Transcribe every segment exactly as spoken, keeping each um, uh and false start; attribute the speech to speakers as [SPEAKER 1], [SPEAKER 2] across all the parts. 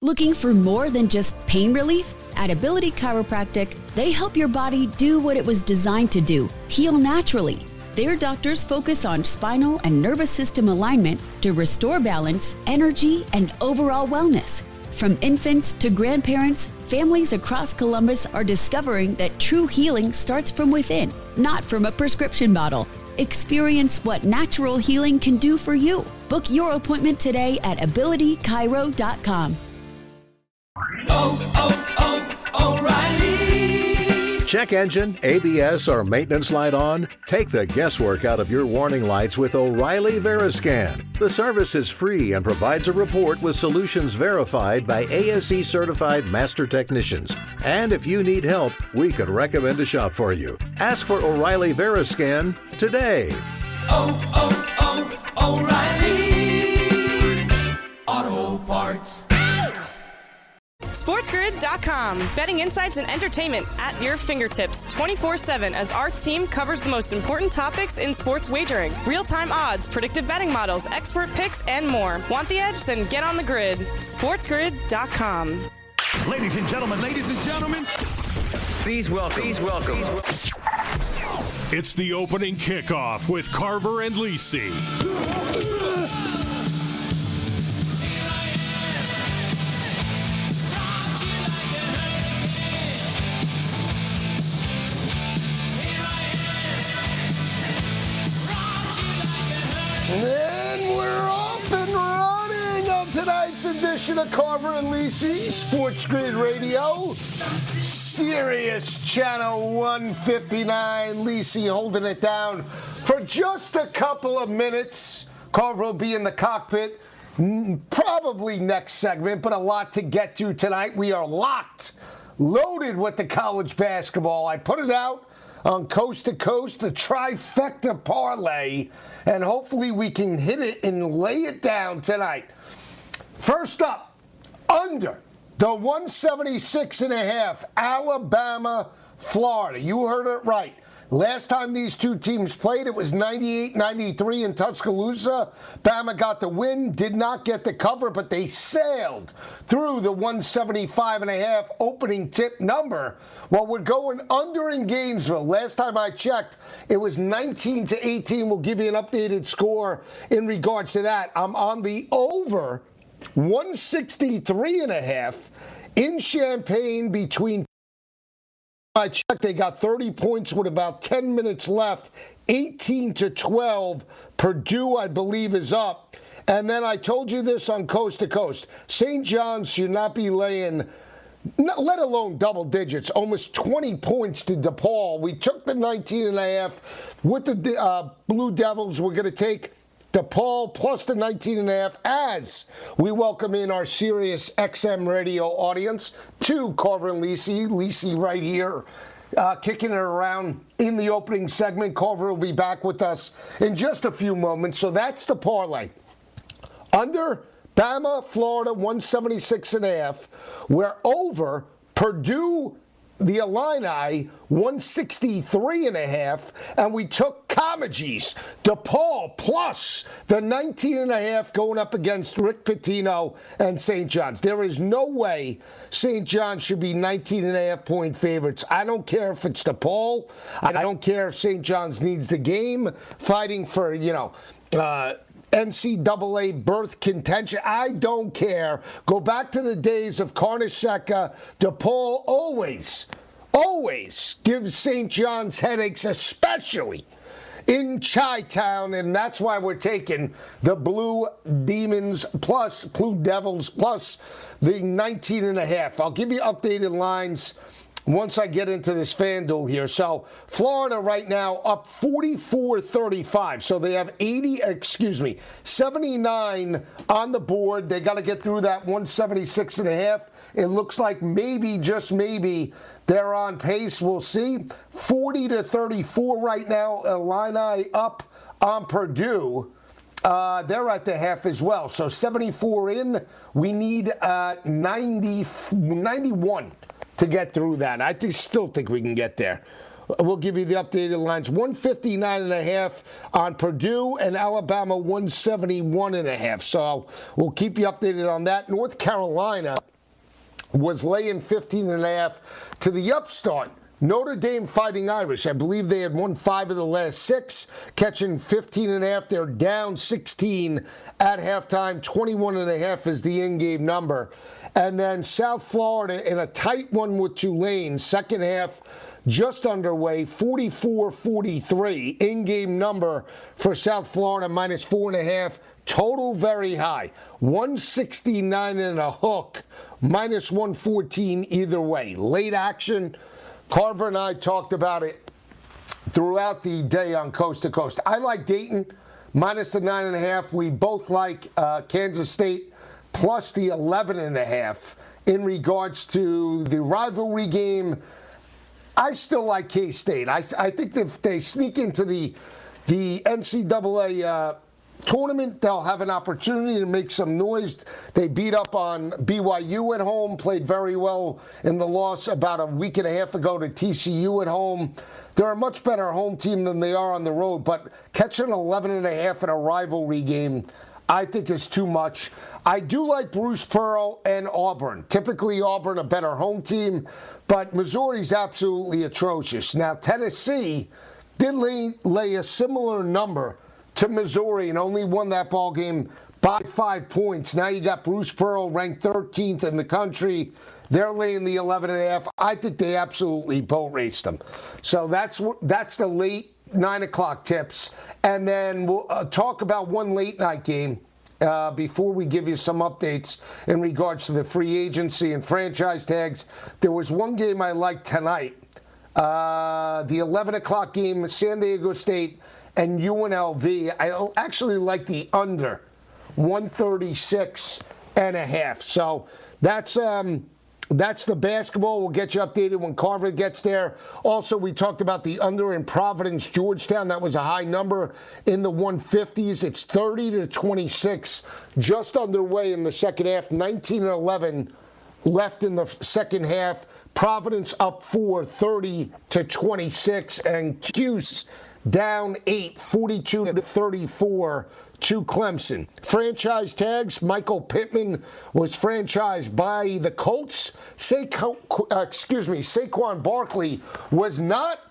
[SPEAKER 1] Looking for more than just pain relief? At Ability Chiropractic, they help your body do what it was designed to do, heal naturally. Their doctors focus on spinal and nervous system alignment to restore balance, energy, and overall wellness. From infants to grandparents, families across Columbus are discovering that true healing starts from within, not from a prescription bottle. Experience what natural healing can do for you. Book your appointment today at ability chiro dot com.
[SPEAKER 2] Oh, oh, oh, O'Reilly.
[SPEAKER 3] Check engine, A B S, or maintenance light on? Take the guesswork out of your warning lights with O'Reilly Veriscan. The service is free and provides a report with solutions verified by A S E certified master technicians. And if you need help, we could recommend a shop for you. Ask for O'Reilly Veriscan today.
[SPEAKER 2] Oh, oh, oh, O'Reilly Auto Parts.
[SPEAKER 4] SportsGrid dot com. Betting insights and entertainment at your fingertips twenty-four seven as our team covers the most important topics in sports wagering. Real-time odds, predictive betting models, expert picks, and more. Want the edge? Then get on the grid. SportsGrid dot com.
[SPEAKER 5] Ladies and gentlemen, ladies and gentlemen,
[SPEAKER 6] please welcome, please welcome. Please welcome.
[SPEAKER 5] It's the opening kickoff with Carver and Lisi.
[SPEAKER 7] And we're off and running on tonight's edition of Carver and Lisi, Sports Grid Radio, Sirius Channel one fifty-nine. Lisi holding it down for just a couple of minutes. Carver will be in the cockpit probably next segment, but a lot to get to tonight. We are locked, loaded with the college basketball. I put it out on Coast to Coast, the trifecta parlay, and hopefully we can hit it and lay it down tonight. First up, under the one seventy-six and a half, Alabama, Florida. You heard it right. Last time these two teams played, it was ninety-eight ninety-three in Tuscaloosa. Bama got the win, did not get the cover, but they sailed through the one seventy-five and a half opening tip number. Well, we're going under in Gainesville. Last time I checked, it was nineteen to eighteen. We'll give you an updated score in regards to that. I'm on the over one sixty-three and a half in Champaign between. I checked, they got thirty points with about ten minutes left, eighteen to twelve. Purdue, I believe, is up. And then I told you this on Coast to Coast. Saint John's should not be laying, let alone double digits, almost twenty points to DePaul. We took the nineteen and a half with the uh, Blue Devils. We're going to take DePaul plus the nineteen and a half as we welcome in our Sirius X M radio audience to Carver and Lisi. Lisi right here, uh, kicking it around in the opening segment. Carver will be back with us in just a few moments. So that's the parlay. Under Bama, Florida, one seventy-six and a half. We're over Purdue, the Illini, one sixty-three and a half, and we took Comegys, DePaul, plus the nineteen and a half going up against Rick Pitino and Saint John's. There is no way Saint John's should be nineteen and a half point favorites. I don't care if it's DePaul. I don't care if Saint John's needs the game, fighting for, you know, uh, N C double A berth contention. I don't care. Go back to the days of Carnesecca. DePaul always, always gives Saint John's headaches, especially in Chi-Town, and that's why we're taking the Blue Demons plus, Blue Devils plus the nineteen and a half. I'll give you updated lines once I get into this FanDuel here. So Florida right now up forty-four thirty-five. So they have eighty, excuse me, seventy-nine on the board. They got to get through that one seventy-six and a half. It looks like maybe, just maybe, they're on pace. We'll see. forty to thirty-four right now. Illini up on Purdue. Uh, they're at the half as well. So seventy-four in. We need uh, ninety, ninety-one to get through that. I think, still think we can get there. We'll give you the updated lines. one fifty-nine and a half on Purdue, and Alabama one seventy-one and a half. So we'll keep you updated on that. North Carolina was laying fifteen and a half to the upstart Notre Dame Fighting Irish. I believe they had won five of the last six, catching fifteen and a half. They're down sixteen at halftime. twenty-one and a half is the in-game number. And then South Florida in a tight one with Tulane, second half just underway, forty-four forty-three. In-game number for South Florida, minus four and a half. Total very high, one sixty-nine and a hook, minus one fourteen either way. Late action. Carver and I talked about it throughout the day on Coast to Coast. I like Dayton, minus the nine and a half. We both like uh, Kansas State, plus the eleven and a half. In regards to the rivalry game, I still like K-State. I, I think if they sneak into the the N C double A uh, tournament, they'll have an opportunity to make some noise. They beat up on B Y U at home, played very well in the loss about a week and a half ago to T C U at home. They're a much better home team than they are on the road, but catching eleven and a half in a rivalry game, I think is too much. I do like Bruce Pearl and Auburn. Typically, Auburn a better home team, but Missouri's absolutely atrocious. Now, Tennessee did lay, lay a similar number to Missouri and only won that ball game by five points. Now you got Bruce Pearl ranked thirteenth in the country. They're laying the eleven and a half. I think they absolutely boat raced them. So that's that's the late nine o'clock tips. And then we'll uh, talk about one late night game uh, before we give you some updates in regards to the free agency and franchise tags. There was one game I liked tonight. Uh, the eleven o'clock game, San Diego State and U N L V. I actually like the under, one thirty-six and a half. So that's um, that's the basketball. We'll get you updated when Carver gets there. Also, we talked about the under in Providence, Georgetown. That was a high number in the one fifties. It's thirty to twenty-six, just underway in the second half. nineteen and eleven left in the second half. Providence up four, thirty to twenty-six, and Cuse down eight, forty-two to thirty-four to Clemson. Franchise tags, Michael Pittman was franchised by the Colts. Saquon, uh, excuse me, Saquon Barkley was not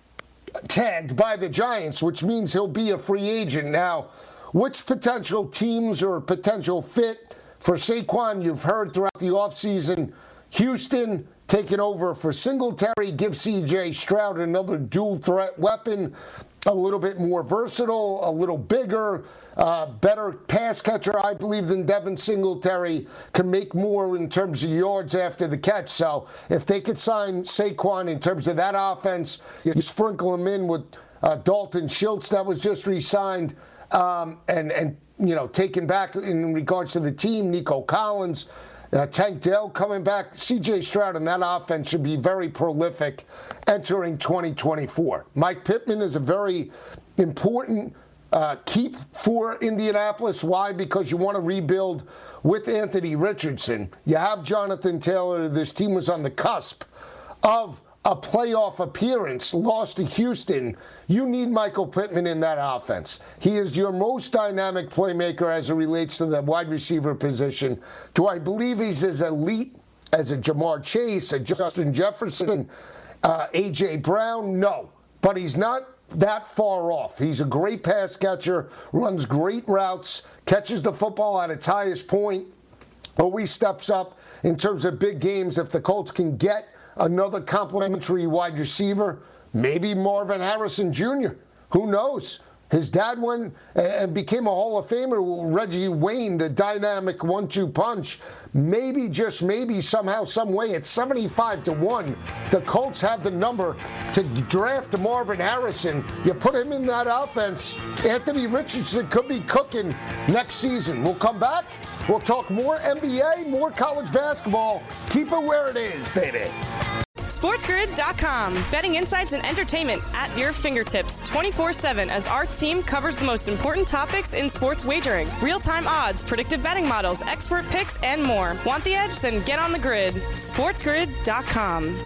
[SPEAKER 7] tagged by the Giants, which means he'll be a free agent. Now, which potential teams or potential fit for Saquon? You've heard throughout the offseason, Houston taking over for Singletary, give C J Stroud another dual threat weapon, a little bit more versatile, a little bigger, uh, better pass catcher, I believe, than Devin Singletary, can make more in terms of yards after the catch. So if they could sign Saquon in terms of that offense, you sprinkle him in with uh, Dalton Schultz that was just re-signed, um, and, and, you know, taken back in regards to the team, Nico Collins, Uh, Tank Dell coming back. C J Stroud and that offense should be very prolific entering twenty twenty-four. Mike Pittman is a very important uh, keep for Indianapolis. Why? Because you want to rebuild with Anthony Richardson. You have Jonathan Taylor. This team was on the cusp of a playoff appearance, lost to Houston. You need Michael Pittman in that offense. He is your most dynamic playmaker as it relates to the wide receiver position. Do I believe he's as elite as a Jamar Chase, a Justin Jefferson, uh, A J Brown? No, but he's not that far off. He's a great pass catcher, runs great routes, catches the football at its highest point, always steps up in terms of big games. If the Colts can get another complimentary wide receiver, maybe Marvin Harrison Junior Who knows? His dad went and became a Hall of Famer, Reggie Wayne, the dynamic one two punch. Maybe, just maybe, somehow, some way, it's seventy-five to one. The Colts have the number to draft Marvin Harrison. You put him in that offense, Anthony Richardson could be cooking next season. We'll come back. We'll talk more N B A, more college basketball. Keep it where it is, baby.
[SPEAKER 4] SportsGrid dot com. Betting insights and entertainment at your fingertips twenty-four seven as our team covers the most important topics in sports wagering. Real-time odds, predictive betting models, expert picks, and more. Want the edge? Then get on the grid. SportsGrid dot com.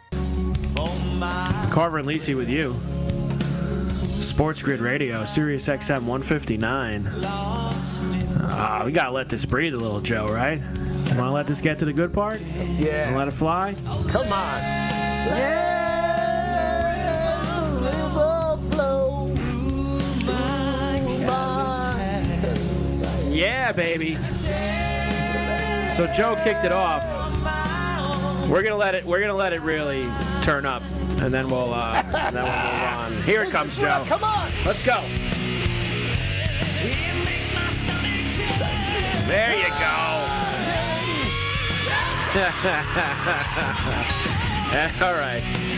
[SPEAKER 8] Carver and Lisi with you. Sports Grid Radio, Sirius X M one fifty-nine. Uh, we got to let this breathe a little, Joe, right? Want to let this get to the good part?
[SPEAKER 7] Yeah.
[SPEAKER 8] And let it fly?
[SPEAKER 7] Come on. Yeah. River flow through my-
[SPEAKER 8] Yeah, baby. So Joe kicked it off. We're gonna let it. We're gonna let it really turn up, and then we'll. Uh, and then we'll move on. Here it comes, Joe.
[SPEAKER 7] Come on.
[SPEAKER 8] Let's go. There you go. All right.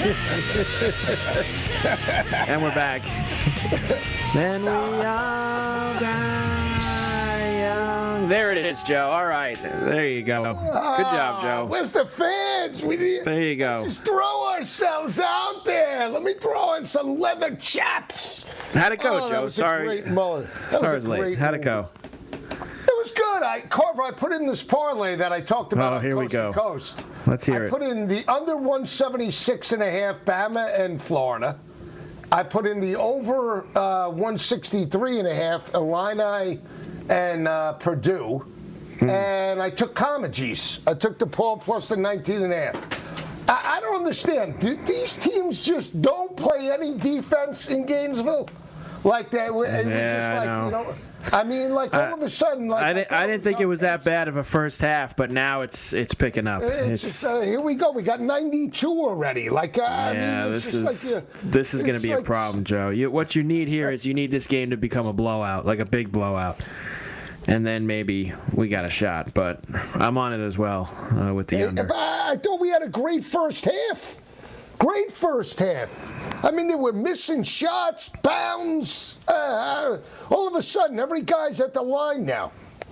[SPEAKER 8] And we're back. Then we all die young. There it is, Joe. All right. There you go. Good job, Joe.
[SPEAKER 7] Where's the fans? We need,
[SPEAKER 8] There you go.
[SPEAKER 7] Just throw ourselves out there. Let me throw in some leather chaps.
[SPEAKER 8] How'd it go,
[SPEAKER 7] Oh, that
[SPEAKER 8] Joe?
[SPEAKER 7] was a
[SPEAKER 8] Sorry.
[SPEAKER 7] great moment. That
[SPEAKER 8] Sorry
[SPEAKER 7] was
[SPEAKER 8] it's
[SPEAKER 7] a
[SPEAKER 8] late.
[SPEAKER 7] great
[SPEAKER 8] How'd it
[SPEAKER 7] moment.
[SPEAKER 8] go?
[SPEAKER 7] It was good. I Carver, I put in this parlay that I talked about
[SPEAKER 8] Oh,
[SPEAKER 7] on
[SPEAKER 8] here we
[SPEAKER 7] Coast
[SPEAKER 8] go.
[SPEAKER 7] to Coast.
[SPEAKER 8] Let's hear
[SPEAKER 7] I
[SPEAKER 8] it.
[SPEAKER 7] put in the under one seventy-six and a half Bama and Florida. I put in the over uh, one sixty-three and a half Illini and uh, Purdue.
[SPEAKER 8] Hmm.
[SPEAKER 7] And I took Comegys. I took the Paul plus the nineteen and a half. I, I don't understand. Do these teams just don't play any defense in Gainesville? Like that, and we're just
[SPEAKER 8] Yeah, I
[SPEAKER 7] like, you
[SPEAKER 8] know.
[SPEAKER 7] know, I mean, like all
[SPEAKER 8] I-
[SPEAKER 7] of a sudden, like
[SPEAKER 8] I didn't, I didn't think it was that bad of a first half, but now it's it's picking up.
[SPEAKER 7] It's, just, uh, here we go. We got ninety-two already. Like, uh, I
[SPEAKER 8] yeah,
[SPEAKER 7] mean, it's
[SPEAKER 8] this
[SPEAKER 7] just
[SPEAKER 8] is
[SPEAKER 7] like, uh,
[SPEAKER 8] this is going to
[SPEAKER 7] it's
[SPEAKER 8] be a
[SPEAKER 7] like-
[SPEAKER 8] problem, Joe. You, what you need here is you need this game to become a blowout, like a big blowout, and then maybe we got a shot. But I'm on it as well uh, with the
[SPEAKER 7] Hey,
[SPEAKER 8] under.
[SPEAKER 7] but I I thought we had a great first half. Great first half. I mean, they were missing shots, bounds. Uh, all of a sudden, every guy's at the line now.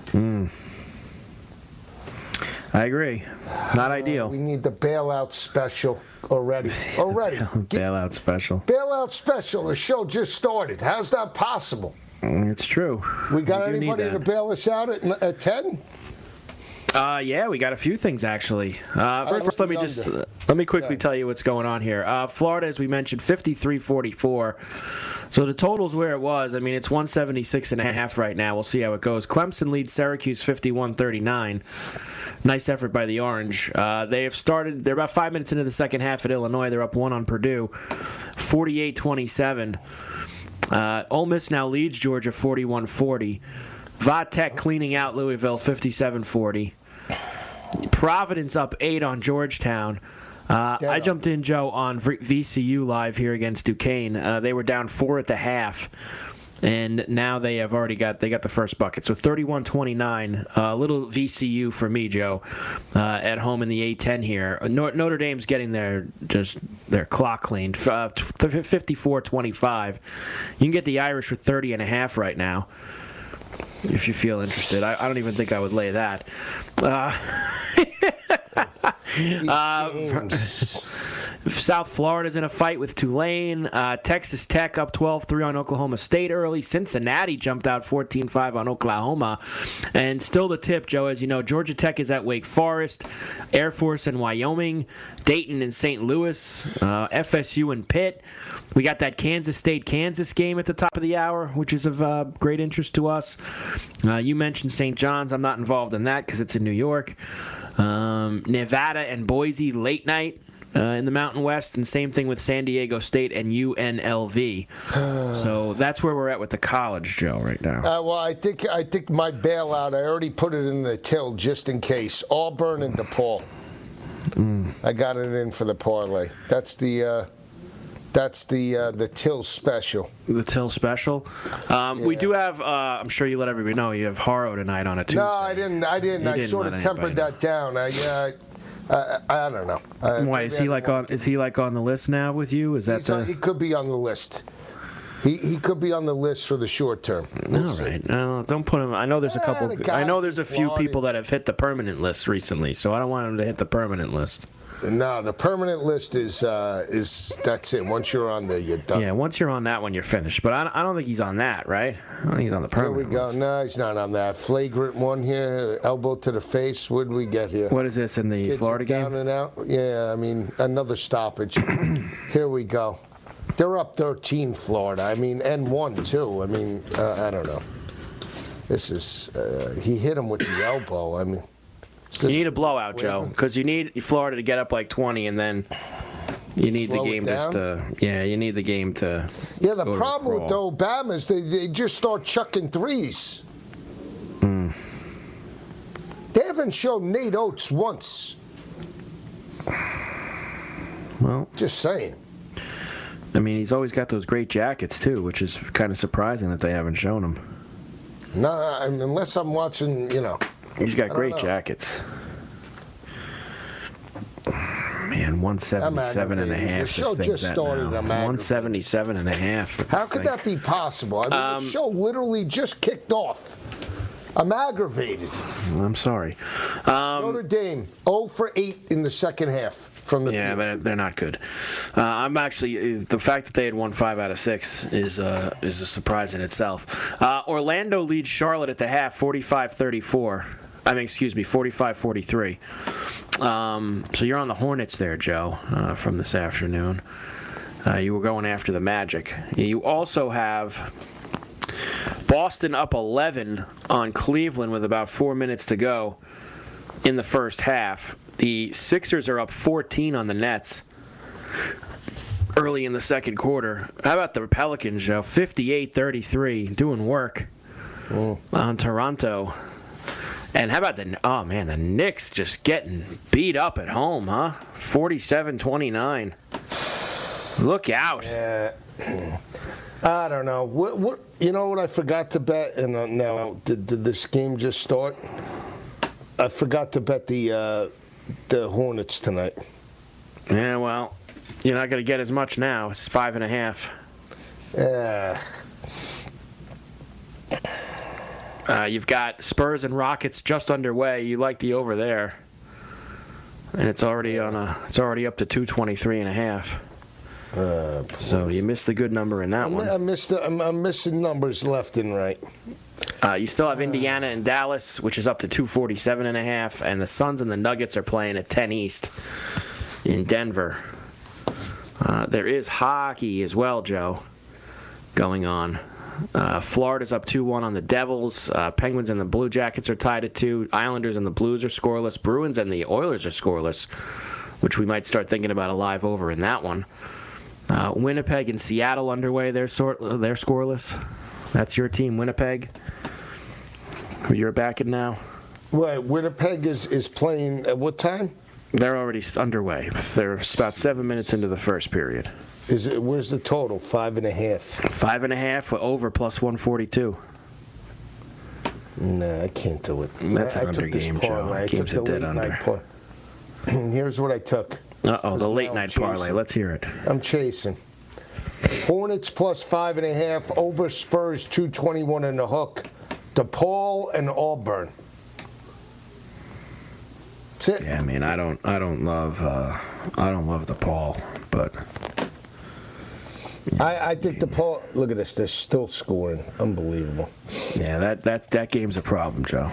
[SPEAKER 8] I agree. Not ideal.
[SPEAKER 7] We need the bailout special already. Already. Get-
[SPEAKER 8] Bailout special.
[SPEAKER 7] Bailout special. The show just started. How's that possible?
[SPEAKER 8] It's true.
[SPEAKER 7] We got
[SPEAKER 8] do need
[SPEAKER 7] anybody to
[SPEAKER 8] that.
[SPEAKER 7] bail us out at, at ten?
[SPEAKER 8] Uh, yeah, we got a few things actually. Uh, first,
[SPEAKER 7] what's
[SPEAKER 8] let me
[SPEAKER 7] the
[SPEAKER 8] just
[SPEAKER 7] under?
[SPEAKER 8] uh, let me quickly
[SPEAKER 7] Yeah.
[SPEAKER 8] tell you what's going on here. Uh, Florida, as we mentioned, fifty-three forty-four. So the total's where it was. I mean, it's one seventy-six and a half right now. We'll see how it goes. Clemson leads Syracuse fifty-one thirty-nine. Nice effort by the Orange. Uh, they have started. They're about five minutes into the second half at Illinois. They're up one on Purdue, forty-eight twenty-seven. Uh, Ole Miss now leads Georgia forty-one forty. Va Tech cleaning out Louisville fifty-seven forty. Providence up eight on Georgetown. Uh, I jumped in, Joe, on V C U live here against Duquesne. Uh, they were down four at the half, and now they have already got they got the first bucket. So thirty-one twenty-nine, a uh, little V C U for me, Joe, uh, at home in the A ten here. Notre Dame's getting their just their clock cleaned, uh, fifty-four twenty-five. You can get the Irish for thirty and a half right now, if you feel interested. I, I don't even think I would lay that. Uh, uh, South Florida's in a fight with Tulane. Uh, Texas Tech up twelve three on Oklahoma State early. Cincinnati jumped out fourteen five on Oklahoma. And still the tip, Joe, as you know, Georgia Tech is at Wake Forest, Air Force in Wyoming, Dayton and Saint Louis, uh, F S U and Pitt. We got that Kansas State-Kansas game at the top of the hour, which is of uh, great interest to us. Uh, you mentioned Saint John's. I'm not involved in that because it's in New York. Um, Nevada and Boise late night uh, in the Mountain West, and same thing with San Diego State and U N L V. So that's where we're at with the college, Joe, right now.
[SPEAKER 7] Uh, well, I think I think my bailout, I already put it in the till just in case. Auburn and DePaul.
[SPEAKER 8] Mm.
[SPEAKER 7] I got it in for the parlay. That's the uh, that's the uh, the till special.
[SPEAKER 8] The Till special. Um, We
[SPEAKER 7] Yeah.
[SPEAKER 8] do have, uh, I'm sure you let everybody know, you have Haro tonight on a Tuesday.
[SPEAKER 7] No, I didn't. I didn't.
[SPEAKER 8] You
[SPEAKER 7] I
[SPEAKER 8] didn't
[SPEAKER 7] sort of
[SPEAKER 8] let
[SPEAKER 7] tempered
[SPEAKER 8] anybody
[SPEAKER 7] that down. I, uh, I, I, I don't know. Uh,
[SPEAKER 8] Why,
[SPEAKER 7] maybe
[SPEAKER 8] is
[SPEAKER 7] I
[SPEAKER 8] he
[SPEAKER 7] don't
[SPEAKER 8] like
[SPEAKER 7] want
[SPEAKER 8] on, is he like on the list now with you? Is that
[SPEAKER 7] He's on-
[SPEAKER 8] the...
[SPEAKER 7] he could be on the list. He he could be on the list for the short term. We'll
[SPEAKER 8] All
[SPEAKER 7] see.
[SPEAKER 8] right. No, don't put him. I know there's a
[SPEAKER 7] Eh,
[SPEAKER 8] couple.
[SPEAKER 7] the
[SPEAKER 8] I know
[SPEAKER 7] guys
[SPEAKER 8] there's a
[SPEAKER 7] in
[SPEAKER 8] few
[SPEAKER 7] Florida-
[SPEAKER 8] people that have hit the permanent list recently, so I don't want him to hit the permanent list.
[SPEAKER 7] No, the permanent list is uh, is that's it. Once you're on there, you're done.
[SPEAKER 8] Yeah, once you're on that one, you're finished. But I, I don't think he's on that, right? I don't think he's on the
[SPEAKER 7] Here we
[SPEAKER 8] permanent
[SPEAKER 7] go.
[SPEAKER 8] list.
[SPEAKER 7] No, he's not on that. Flagrant one here, elbow to the face. What did we get here?
[SPEAKER 8] What is this in the
[SPEAKER 7] Kids
[SPEAKER 8] Florida
[SPEAKER 7] are down
[SPEAKER 8] game?
[SPEAKER 7] and out. Yeah, I mean another stoppage. Here we go. They're up thirteen, Florida. I mean, and one too. I mean, uh, I don't know. This is uh, he hit him with the elbow. I mean,
[SPEAKER 8] You need a blowout, Joe, because you need Florida to get up like twenty, and then you need
[SPEAKER 7] Slow
[SPEAKER 8] the
[SPEAKER 7] it
[SPEAKER 8] game
[SPEAKER 7] down?
[SPEAKER 8] just to. Yeah, you need the game to.
[SPEAKER 7] Yeah, the
[SPEAKER 8] go to
[SPEAKER 7] problem with the
[SPEAKER 8] crawl.
[SPEAKER 7] Obama is they, they just start chucking threes.
[SPEAKER 8] Mm.
[SPEAKER 7] They haven't shown Nate Oates once.
[SPEAKER 8] Well,
[SPEAKER 7] Just saying.
[SPEAKER 8] I mean, he's always got those great jackets too, which is kind of surprising that they haven't shown him.
[SPEAKER 7] No, I mean, unless I'm watching, you know.
[SPEAKER 8] He's got
[SPEAKER 7] I don't
[SPEAKER 8] great
[SPEAKER 7] know.
[SPEAKER 8] jackets. Man, one seventy-seven and a
[SPEAKER 7] aggravated.
[SPEAKER 8] half.
[SPEAKER 7] The show
[SPEAKER 8] this thing's
[SPEAKER 7] just
[SPEAKER 8] at
[SPEAKER 7] started,
[SPEAKER 8] now.
[SPEAKER 7] I'm aggravated.
[SPEAKER 8] one seventy-seven and a half.
[SPEAKER 7] How could that be possible? I mean,
[SPEAKER 8] Um,
[SPEAKER 7] the show literally just kicked off. I'm aggravated.
[SPEAKER 8] I'm sorry. Um,
[SPEAKER 7] Notre Dame, zero for eight in the second half from the
[SPEAKER 8] yeah,
[SPEAKER 7] field.
[SPEAKER 8] they're, they're not good. Uh, I'm actually the fact that they had won five out of six is uh, is a surprise in itself. Uh, Orlando leads Charlotte at the half, forty-five thirty-four. I mean, excuse me, forty-five forty-three. Um, so you're on the Hornets there, Joe, uh, from this afternoon. Uh, you were going after the Magic. You also have Boston up eleven on Cleveland with about four minutes to go in the first half. The Sixers are up fourteen on the Nets early in the second quarter. How about the Pelicans, Joe? fifty-eight thirty-three, doing work
[SPEAKER 7] Mm.
[SPEAKER 8] on Toronto. And how about the, oh man, the Knicks just getting beat up at home, huh? forty-seven twenty-nine. Look out.
[SPEAKER 7] Yeah. I don't know. What, what? You know what I forgot to bet? And uh, now, did, did this game just start? I forgot to bet the uh, the Hornets tonight.
[SPEAKER 8] Yeah, well, you're not going to get as much now. It's five and a half.
[SPEAKER 7] Yeah.
[SPEAKER 8] Uh, you've got Spurs and Rockets just underway. You like the over there, and it's already on a. It's already up to two twenty-three and a half.
[SPEAKER 7] Uh,
[SPEAKER 8] So you missed the good number in that
[SPEAKER 7] I'm,
[SPEAKER 8] one.
[SPEAKER 7] I missed. The, I'm, I'm missing numbers left and right.
[SPEAKER 8] Uh, you still have Indiana and Dallas, which is up to two forty-seven and a half, and the Suns and the Nuggets are playing at ten East in Denver. Uh, there is hockey as well, Joe, going on. Uh, Florida's up two one on the Devils. Uh, Penguins and the Blue Jackets are tied at two. Islanders and the Blues are scoreless. Bruins and the Oilers are scoreless, which we might start thinking about a live over in that one. Uh, Winnipeg and Seattle underway. They're, sort, they're scoreless. That's your team, Winnipeg. Who you're backing now?
[SPEAKER 7] Wait, Winnipeg is, is playing at what time?
[SPEAKER 8] They're already underway. They're about seven minutes into the first period.
[SPEAKER 7] Is it? Where's the total? Five and a half.
[SPEAKER 8] Five and a half over plus one forty-two.
[SPEAKER 7] No, I can't do it.
[SPEAKER 8] That's
[SPEAKER 7] I,
[SPEAKER 8] an
[SPEAKER 7] I
[SPEAKER 8] under
[SPEAKER 7] took this
[SPEAKER 8] game, Joe.
[SPEAKER 7] parlay. I
[SPEAKER 8] Game's
[SPEAKER 7] took
[SPEAKER 8] a
[SPEAKER 7] the
[SPEAKER 8] dead
[SPEAKER 7] late night
[SPEAKER 8] under.
[SPEAKER 7] par- Here's what I took.
[SPEAKER 8] Uh-oh, the
[SPEAKER 7] Now
[SPEAKER 8] late
[SPEAKER 7] I'm
[SPEAKER 8] night
[SPEAKER 7] chasing.
[SPEAKER 8] parlay. Let's hear it.
[SPEAKER 7] I'm chasing. Hornets plus five and a half over Spurs two twenty-one in the hook. DePaul and Auburn. That's it.
[SPEAKER 8] Yeah, I mean, I don't, I don't love, uh, I don't love the Paul, but
[SPEAKER 7] I, I think DePaul. Look at this. They're still scoring. Unbelievable.
[SPEAKER 8] yeah, that that that game's a problem, Joe.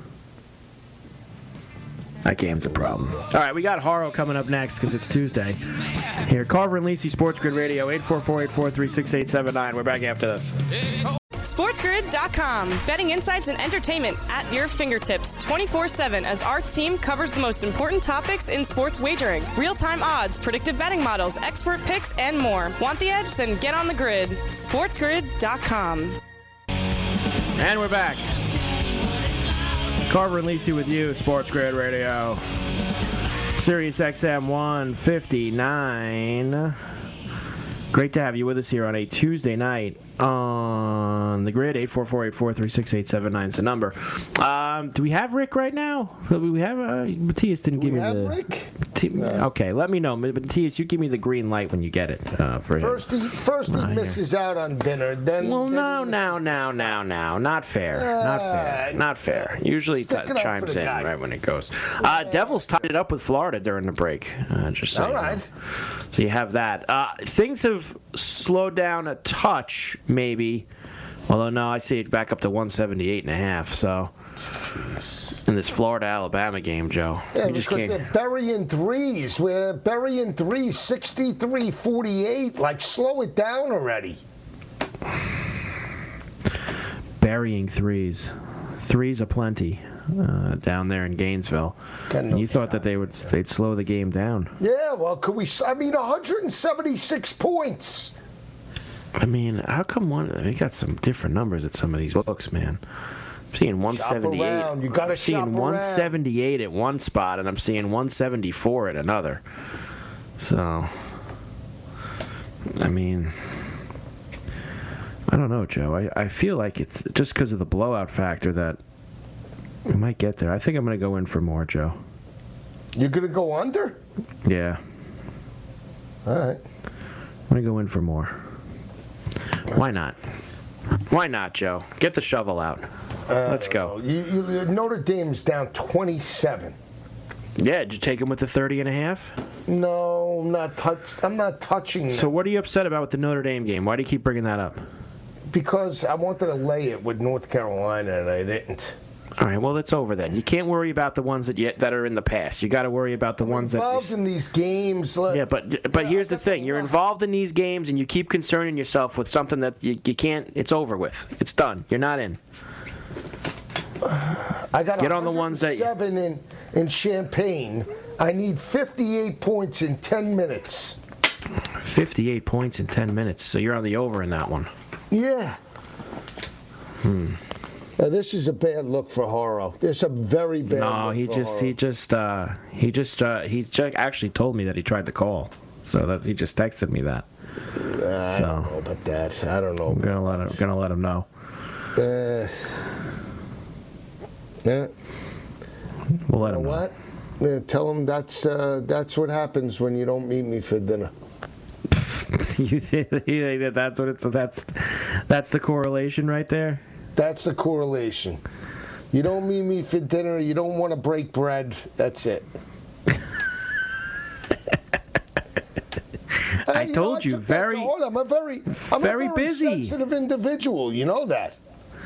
[SPEAKER 8] That game's a problem. All right, we got Haro coming up next because it's Tuesday. Here, Carver and Lisi, Sports Grid Radio, eight four four, eight four three, six eight seven nine. We're back after this.
[SPEAKER 4] SportsGrid dot com. Betting insights and entertainment at your fingertips twenty-four seven as our team covers the most important topics in sports wagering. Real-time odds, predictive betting models, expert picks, and more. Want the edge? Then get on the grid. SportsGrid dot com.
[SPEAKER 8] And we're back. Carver and Lisi with you, Sports Grid Radio. Sirius X M one fifty-nine. Great to have you with us here on a Tuesday night on the grid. eight four four, eight four three, six eight seven nine is the number. Um, do we have Rick right now? Do we have uh, Matthias didn't
[SPEAKER 7] Do
[SPEAKER 8] give
[SPEAKER 7] we
[SPEAKER 8] me
[SPEAKER 7] have
[SPEAKER 8] the
[SPEAKER 7] Rick?
[SPEAKER 8] T- Okay, let me know. Matthias, you give me the green light when you get it uh, for him.
[SPEAKER 7] First, he, first he misses out on dinner. Then.
[SPEAKER 8] Well,
[SPEAKER 7] then
[SPEAKER 8] no,
[SPEAKER 7] he
[SPEAKER 8] no, no, no, no. Not fair. Not fair.
[SPEAKER 7] Uh,
[SPEAKER 8] Not fair. Usually
[SPEAKER 7] stick
[SPEAKER 8] t-
[SPEAKER 7] it up for
[SPEAKER 8] chimes
[SPEAKER 7] the
[SPEAKER 8] in
[SPEAKER 7] guy.
[SPEAKER 8] right when it goes. Uh, Devils tied it up with Florida during the break. Uh, just so
[SPEAKER 7] All
[SPEAKER 8] you know.
[SPEAKER 7] right.
[SPEAKER 8] So you have that. Uh, things have slowed down a touch, maybe. Although, no, I see it back up to one seventy-eight and a half. So, in this Florida-Alabama game, Joe,
[SPEAKER 7] Yeah,
[SPEAKER 8] we just
[SPEAKER 7] because
[SPEAKER 8] can't.
[SPEAKER 7] they're burying threes. We're burying threes, sixty-three forty-eight. Like, slow it down already.
[SPEAKER 8] Burying threes. Threes aplenty. uh, down there in Gainesville. And you thought that they would they'd slow the game down.
[SPEAKER 7] Yeah, well, could we? I mean, one hundred seventy-six points.
[SPEAKER 8] I mean, how come one? They got some different numbers at some of these books, man. I'm seeing one seventy-eight.
[SPEAKER 7] Shop around. You got to
[SPEAKER 8] I'm seeing
[SPEAKER 7] shop
[SPEAKER 8] one
[SPEAKER 7] around.
[SPEAKER 8] seventy-eight at one spot, and I'm seeing one seventy-four at another. So, I mean, I don't know, Joe. I, I feel like it's just because of the blowout factor that we might get there. I think I'm going to go in for more, Joe.
[SPEAKER 7] You're going to go under?
[SPEAKER 8] Yeah.
[SPEAKER 7] All right.
[SPEAKER 8] I'm going to go in for more. Why not? Why not, Joe? Get the shovel out.
[SPEAKER 7] Uh,
[SPEAKER 8] Let's go.
[SPEAKER 7] You, you, Notre Dame's down twenty-seven.
[SPEAKER 8] Yeah, did you take him with the thirty and a half?
[SPEAKER 7] No, I'm not touch. I'm not touching.
[SPEAKER 8] So what are you upset about with the Notre Dame game? Why do you keep bringing that up?
[SPEAKER 7] Because I wanted to lay it with North Carolina and I didn't.
[SPEAKER 8] All right, well, it's over then. You can't worry about the ones that you, that are in the past. You got to worry about the
[SPEAKER 7] I'm
[SPEAKER 8] ones
[SPEAKER 7] involved
[SPEAKER 8] that.
[SPEAKER 7] in these games. Like,
[SPEAKER 8] yeah, but but here's the thing: you're involved in these games, and you keep concerning yourself with something that you, you can't. It's over with. It's done. You're not in.
[SPEAKER 7] I got
[SPEAKER 8] Get on the ones that. You,
[SPEAKER 7] seven in in Champaign. I need fifty-eight points in ten minutes.
[SPEAKER 8] fifty-eight points in ten minutes. So you're on the over in that one.
[SPEAKER 7] Yeah.
[SPEAKER 8] Hmm.
[SPEAKER 7] Now, this is a bad look for Haro. This is a very bad
[SPEAKER 8] No,
[SPEAKER 7] look
[SPEAKER 8] he
[SPEAKER 7] for
[SPEAKER 8] just
[SPEAKER 7] Haro.
[SPEAKER 8] he just uh, he just uh, he just actually told me that he tried to call. So that he just texted me that.
[SPEAKER 7] Uh, I
[SPEAKER 8] so,
[SPEAKER 7] don't know about that. I don't know.
[SPEAKER 8] I'm gonna let him gonna let him know.
[SPEAKER 7] Uh, yeah.
[SPEAKER 8] We'll let
[SPEAKER 7] You know
[SPEAKER 8] him know.
[SPEAKER 7] what? Yeah, tell him that's uh, that's what happens when you don't meet me for dinner.
[SPEAKER 8] You think that that's what it's that's that's the correlation right there?
[SPEAKER 7] That's the correlation. You don't meet me for dinner. You don't want to break bread. That's it.
[SPEAKER 8] I
[SPEAKER 7] Hey,
[SPEAKER 8] told
[SPEAKER 7] know,
[SPEAKER 8] you,
[SPEAKER 7] took that
[SPEAKER 8] very-
[SPEAKER 7] to heart. I'm a very, I'm
[SPEAKER 8] very
[SPEAKER 7] a very
[SPEAKER 8] busy.
[SPEAKER 7] sensitive individual. You know that.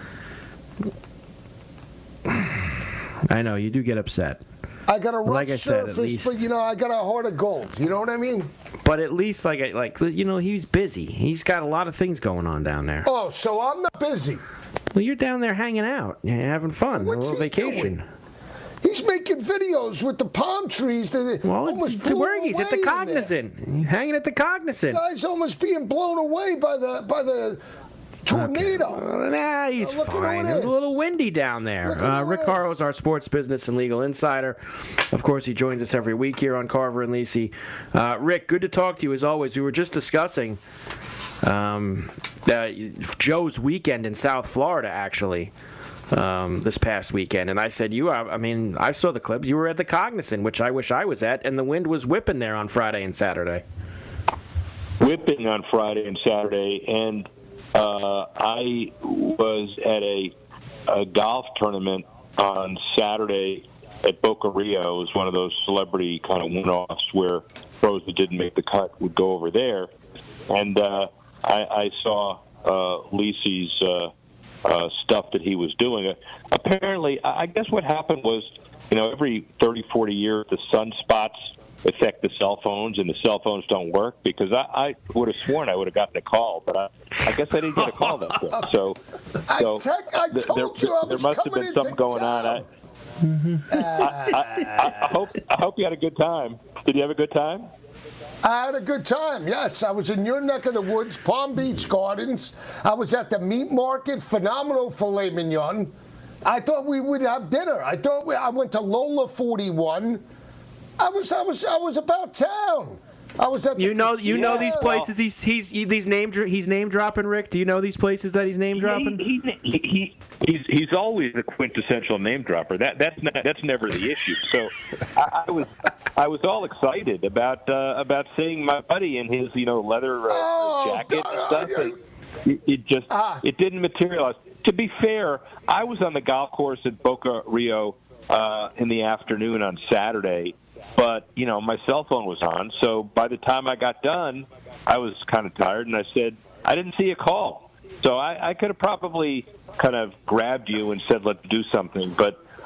[SPEAKER 8] I know you do get upset,
[SPEAKER 7] I got a rough
[SPEAKER 8] Like I said, at
[SPEAKER 7] surface,
[SPEAKER 8] least-
[SPEAKER 7] but you know I got a heart of gold. You know what I mean?
[SPEAKER 8] but at least like I- like you know he's busy. He's got a lot of things going on down there.
[SPEAKER 7] Oh, so I'm not busy.
[SPEAKER 8] Well, you're down there hanging out, you're having fun,
[SPEAKER 7] What's
[SPEAKER 8] a little
[SPEAKER 7] he
[SPEAKER 8] vacation.
[SPEAKER 7] doing? He's making videos with the palm trees that
[SPEAKER 8] Well,
[SPEAKER 7] almost
[SPEAKER 8] it's
[SPEAKER 7] blew
[SPEAKER 8] where he's
[SPEAKER 7] away
[SPEAKER 8] at the
[SPEAKER 7] in there.
[SPEAKER 8] Cognizant. He's hanging at the Cognizant.
[SPEAKER 7] Guy's almost being blown away by the by the tornado.
[SPEAKER 8] Well, nah, he's
[SPEAKER 7] Oh, look at who
[SPEAKER 8] fine.
[SPEAKER 7] it
[SPEAKER 8] It's a
[SPEAKER 7] is.
[SPEAKER 8] little windy down there.
[SPEAKER 7] Look at
[SPEAKER 8] Uh,
[SPEAKER 7] who
[SPEAKER 8] Rick
[SPEAKER 7] it
[SPEAKER 8] Haro
[SPEAKER 7] is.
[SPEAKER 8] is our sports business and legal insider. Of course, he joins us every week here on Carver and Lisi. Uh, Rick, good to talk to you as always. We were just discussing um, uh, Joe's weekend in South Florida, actually. Um, this past weekend, and I said, "You are." I mean, I saw the clips. You were at the Cognizant, which I wish I was at, and the wind was whipping there on Friday and Saturday.
[SPEAKER 9] Whipping on Friday and Saturday, and uh, I was at a, a golf tournament on Saturday at Boca Rio. It was one of those celebrity kind of one-offs where pros that didn't make the cut would go over there, and uh, I, I saw uh, Lisi's. Uh, Uh, stuff that he was doing. Uh, apparently, I I guess what happened was, you know, every thirty, forty years, the sunspots affect the cell phones, and the cell phones don't work, because I, I would have sworn I would have gotten a call, but I, I guess I didn't get a call that day. So,
[SPEAKER 7] I,
[SPEAKER 9] so
[SPEAKER 7] tech, I
[SPEAKER 9] th-
[SPEAKER 7] told
[SPEAKER 9] there,
[SPEAKER 7] you I
[SPEAKER 9] there
[SPEAKER 7] was
[SPEAKER 9] must have
[SPEAKER 7] coming
[SPEAKER 9] been
[SPEAKER 7] into
[SPEAKER 9] something going on. I,
[SPEAKER 7] town.
[SPEAKER 9] I, I, I hope I hope you had a good time. Did you have a good time?
[SPEAKER 7] I had a good time, yes. I was in your neck of the woods, Palm Beach Gardens. I was at the meat market, phenomenal filet mignon. I thought we would have dinner. I thought we, I went to Lola forty-one. I was I was I was about town. I was at the,
[SPEAKER 8] You know, you know
[SPEAKER 7] yeah.
[SPEAKER 8] these places. He's he's these name dr- he's name dropping. Rick, do you know these places that he's name dropping?
[SPEAKER 9] He, he, he, he's he's always the quintessential name dropper. That that's not, that's never the issue. So I, I was I was all excited about uh, about seeing my buddy in his you know leather uh,
[SPEAKER 7] Oh,
[SPEAKER 9] jacket and
[SPEAKER 7] God,
[SPEAKER 9] stuff.
[SPEAKER 7] yeah.
[SPEAKER 9] It, it just
[SPEAKER 7] Ah.
[SPEAKER 9] it didn't materialize. To be fair, I was on the golf course at Boca Rio uh, in the afternoon on Saturday. But, you know, my cell phone was on, so by the time I got done, I was kind of tired, and I said, I didn't see a call. So I, I could have probably kind of grabbed you and said, let's do something. But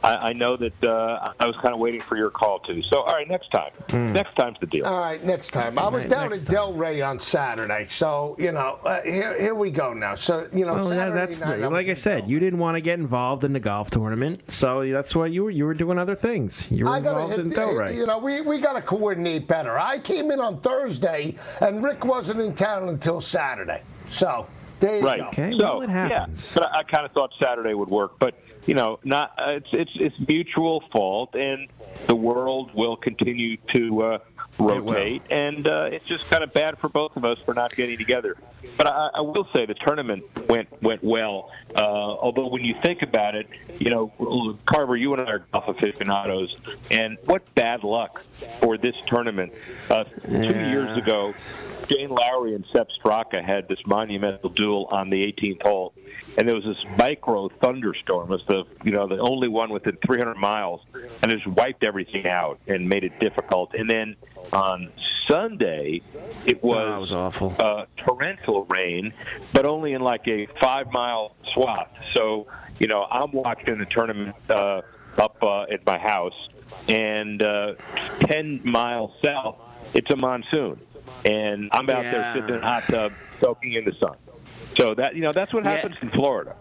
[SPEAKER 9] I, I know that uh, I was kind of waiting for your call too. So, all right, next time. Mm. Next time's the deal.
[SPEAKER 7] All right, next time. I was
[SPEAKER 8] right,
[SPEAKER 7] down in
[SPEAKER 8] time.
[SPEAKER 7] Delray on Saturday, so you know, uh, here here we go now. So you know,
[SPEAKER 8] well,
[SPEAKER 7] Saturday
[SPEAKER 8] yeah, that's
[SPEAKER 7] night,
[SPEAKER 8] the,
[SPEAKER 7] I
[SPEAKER 8] like I said, you didn't want to get involved in the golf tournament, so that's why you were you were doing other things. You were
[SPEAKER 7] I gotta
[SPEAKER 8] involved
[SPEAKER 7] hit,
[SPEAKER 8] in Delray.
[SPEAKER 7] You know, we we got to coordinate better. I came in on Thursday, and Rick wasn't in town until Saturday. So there you
[SPEAKER 9] right.
[SPEAKER 7] go.
[SPEAKER 8] Okay,
[SPEAKER 9] so,
[SPEAKER 8] well, it happens.
[SPEAKER 9] Yeah, but I, I kind of thought Saturday would work, but you know, not uh, it's it's it's mutual fault, and the world will continue to uh, rotate, and uh, it's just kind of bad for both of us for not getting together. But I, I will say the tournament went went well. Uh, although when you think about it, you know, Carver, you and I are golf aficionados, and what bad luck for this tournament. Uh,
[SPEAKER 8] yeah.
[SPEAKER 9] Two years ago, Shane Lowry and Sepp Straka had this monumental duel on the eighteenth hole, and there was this micro thunderstorm. It was the you know the only one within three hundred miles, and it just wiped everything out and made it difficult. And then on Sunday, it was,
[SPEAKER 8] oh, that was awful.
[SPEAKER 9] Uh, torrential rain, but only in like a five-mile swath. So, you know, I'm watching the tournament uh, up uh, at my house, and uh, ten miles south, it's a monsoon. And I'm out
[SPEAKER 8] yeah.
[SPEAKER 9] there sitting in a hot tub, soaking in the sun. So, that you know, that's what happens
[SPEAKER 8] yeah.
[SPEAKER 9] in Florida.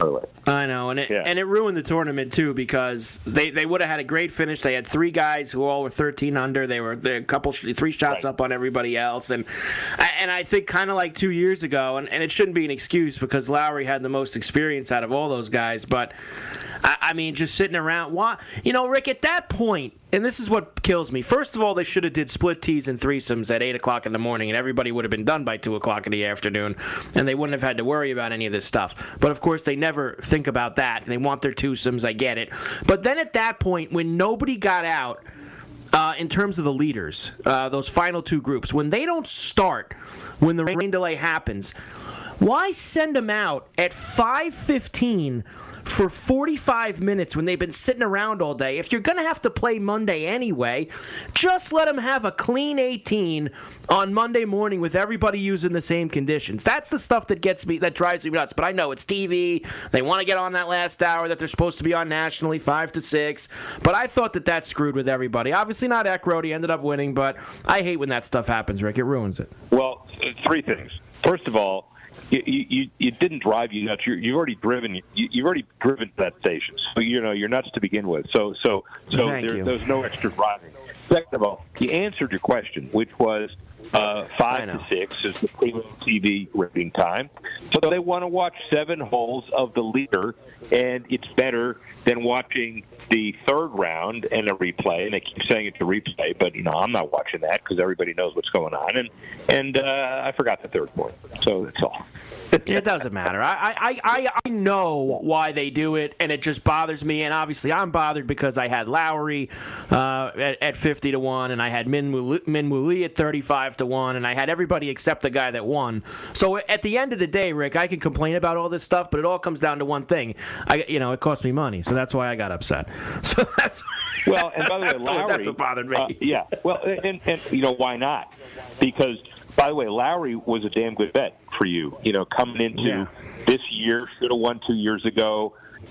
[SPEAKER 8] I know, and it
[SPEAKER 9] yeah.
[SPEAKER 8] and it ruined the tournament too because they, they would have had a great finish. They had three guys who all were thirteen under. They were a couple three shots
[SPEAKER 9] right.
[SPEAKER 8] up on everybody else, and and I think kind of like two years ago, and, and it shouldn't be an excuse because Lowry had the most experience out of all those guys, but I, I mean just sitting around. Why, you know, Rick, at that point. And this is what kills me. First of all, they should have did split tees and threesomes at eight o'clock in the morning, and everybody would have been done by two o'clock in the afternoon, and they wouldn't have had to worry about any of this stuff. But, of course, they never think about that. They want their twosomes, I get it. But then at that point, when nobody got out, uh, in terms of the leaders, uh, those final two groups, when they don't start, when the rain delay happens, why send them out at five fifteen for forty-five minutes when they've been sitting around all day? If you're going to have to play Monday anyway, just let them have a clean eighteen on Monday morning with everybody using the same conditions. That's the stuff that gets me, that drives me nuts. But I know it's T V. They want to get on that last hour that they're supposed to be on nationally, five to six. But I thought that that screwed with everybody. Obviously not Eckroat. He ended up winning, but I hate when that stuff happens, Rick. It ruins it.
[SPEAKER 9] Well, three things. First of all, You, you you didn't drive you nuts. You're, you've already driven. You, you've already driven to that station, so you know you're nuts to begin with. So so so there, there's no extra driving. Second of all, you answered your question, which was uh, five to six is the premium T V rating time. So they want to watch seven holes of the leader, and it's better than watching the third round and a replay. And they keep saying it's a replay, but you know I'm not watching that because everybody knows what's going on. And and uh, I forgot the third point, so that's all.
[SPEAKER 8] It doesn't matter. I, I, I, I know why they do it, and it just bothers me. And obviously, I'm bothered because I had Lowry uh, at, at fifty to one, and I had Min Woo Lee at thirty-five to one, and I had everybody except the guy that won. So at the end of the day, Rick, I can complain about all this stuff, but it all comes down to one thing. I, you know, it cost me money, so that's why I got upset. So that's
[SPEAKER 9] well, and by the way,
[SPEAKER 8] that's,
[SPEAKER 9] Lowry,
[SPEAKER 8] what, that's what bothered me.
[SPEAKER 9] Uh, yeah, well, and, and you know why not? Because. By the way, Lowry was a damn good bet for you. You know, coming into
[SPEAKER 8] yeah.
[SPEAKER 9] this year, should have won two years ago.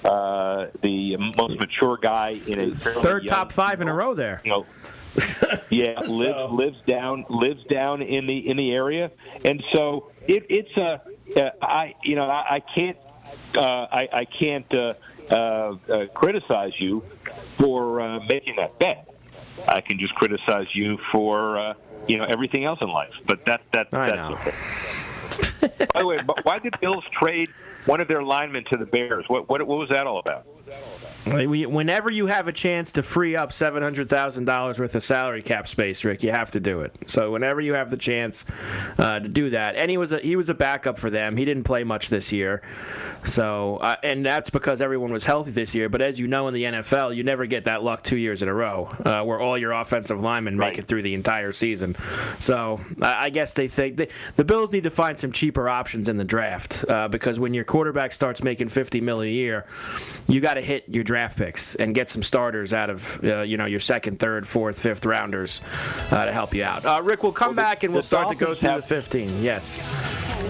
[SPEAKER 9] Uh, the most mature guy in a
[SPEAKER 8] third young, top five in a row there.
[SPEAKER 9] You know, yeah,
[SPEAKER 8] so.
[SPEAKER 9] lives lives down lives down in the in the area, and so it, it's a uh, I you know I, I can't uh, I, I can't uh, uh, uh, criticize you for uh, making that bet. I can just criticize you for. Uh, You know, everything else in life, but that that
[SPEAKER 8] I
[SPEAKER 9] that's
[SPEAKER 8] know.
[SPEAKER 9] okay. By the way, why did Bills trade one of their linemen to the Bears? What what what was that all about?
[SPEAKER 8] Whenever you have a chance to free up seven hundred thousand dollars worth of salary cap space, Rick, you have to do it. So whenever you have the chance uh, to do that, and he was a, he was a backup for them. He didn't play much this year, so uh, and that's because everyone was healthy this year. But as you know, in the N F L, you never get that luck two years in a row uh, where all your offensive linemen
[SPEAKER 9] right.
[SPEAKER 8] make it through the entire season. So I, I guess they think they, the Bills need to find some cheaper options in the draft uh, because when your quarterback starts making fifty million a year, you got to hit your draft picks and get some starters out of uh, you know your second, third, fourth, fifth rounders uh, to help you out. Uh, Rick, we'll come
[SPEAKER 9] well,
[SPEAKER 8] back and we'll
[SPEAKER 9] the
[SPEAKER 8] start to go through
[SPEAKER 9] have,
[SPEAKER 8] the fifteen. Yes.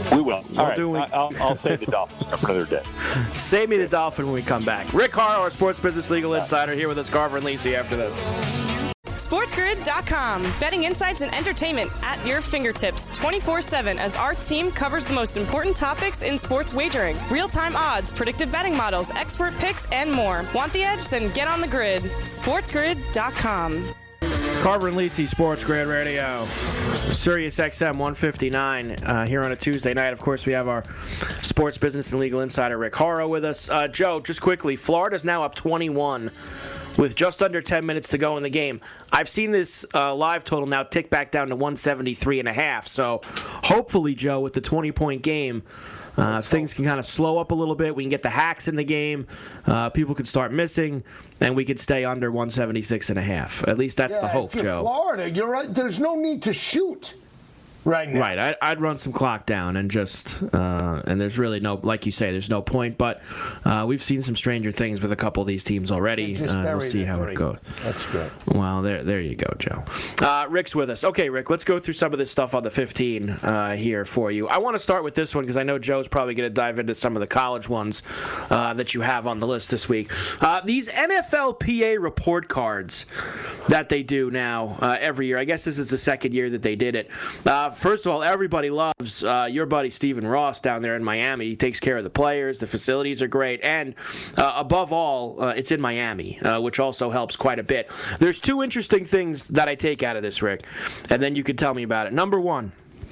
[SPEAKER 9] We will.
[SPEAKER 8] We'll
[SPEAKER 9] All right.
[SPEAKER 8] do we-
[SPEAKER 9] I- I'll, I'll save the Dolphins for another day.
[SPEAKER 8] Save me the Dolphin when we come back. Rick Horrow, our Sports Business Legal Insider, here with us, Carver and Lisi, after this.
[SPEAKER 4] SportsGrid dot com. Betting insights and entertainment at your fingertips twenty-four seven as our team covers the most important topics in sports wagering. Real-time odds, predictive betting models, expert picks, and more. Want the edge? Then get on the grid. SportsGrid dot com.
[SPEAKER 8] Carver and Lisi, Sports Grid Radio, Sirius X M one fifty-nine, uh, here on a Tuesday night. Of course, we have our Sports Business and Legal Insider, Rick Horrow, with us. Uh, Joe, just quickly, Florida's now up twenty-one with just under ten minutes to go in the game. I've seen this uh, live total now tick back down to one seventy-three and a half. So hopefully, Joe, with the twenty-point game, uh, things can kind of slow up a little bit. We can get the hacks in the game. Uh, people can start missing, and we could stay under one seventy-six and a half. At least that's
[SPEAKER 7] yeah,
[SPEAKER 8] the hope,
[SPEAKER 7] if you're
[SPEAKER 8] Joe.
[SPEAKER 7] Florida, you're right. There's no need to shoot right now.
[SPEAKER 8] Right, I, I'd run some clock down and just, uh, and there's really no, like you say, there's no point. But uh, we've seen some stranger things with a couple of these teams already.
[SPEAKER 7] Just
[SPEAKER 8] Uh, we'll
[SPEAKER 7] bury
[SPEAKER 8] see
[SPEAKER 7] the
[SPEAKER 8] how
[SPEAKER 7] three.
[SPEAKER 8] it goes.
[SPEAKER 7] That's good.
[SPEAKER 8] Well, there, there you go, Joe. Uh, Rick's with us. Okay, Rick, let's go through some of this stuff on the fifteen uh, here for you. I want to start with this one because I know Joe's probably going to dive into some of the college ones uh, that you have on the list this week. Uh, these N F L P A report cards that they do now uh, every year. I guess this is the second year that they did it. Uh, first of all, everybody loves uh, your buddy Stephen Ross down there in Miami. He takes care of the players. The facilities are great. And uh, above all, uh, it's in Miami, uh, which also helps quite a bit. There's two interesting things that I take out of this, Rick, and then you can tell me about it. Number one